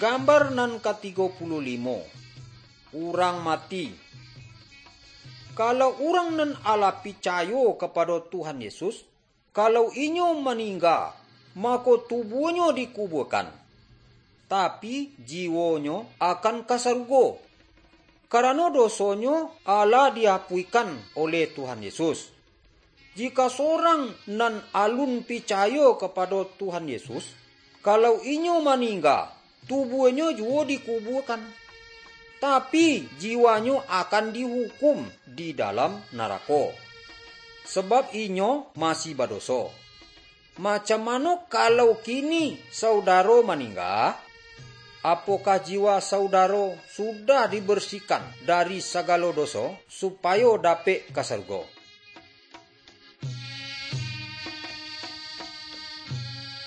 Gambar nan ke-35. Urang mati. Kalau urang nan ala picayo kepada Tuhan Yesus, kalau inyo meninggal, maka tubuhnya dikuburkan. Tapi jiwonyo akan ke surga. Karena dosonyo ala dihapuikan oleh Tuhan Yesus. Jika seorang nan alun picayo kepada Tuhan Yesus, kalau inyo meninggal, tubuhnya juga dikuburkan. Tapi jiwanya akan dihukum di dalam neraka. Sebab inyo masih berdosa. Macam mana kalau kini saudara meninggal? Apakah jiwa saudara sudah dibersihkan dari segala dosa supaya dapat ke surga?